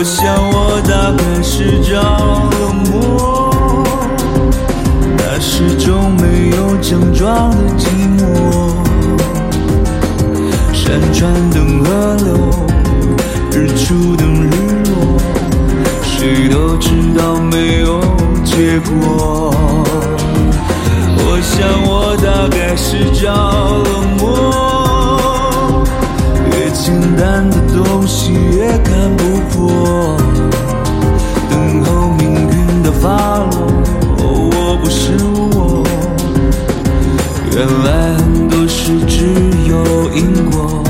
我想我大概是着了魔，那始终没有症状的寂寞。山川等河流，日出等日落，谁都知道没有结果。我想我大概是着了魔，越简单的东西越看不破，等候命运的发落。我不是我，原来很多事只有因果。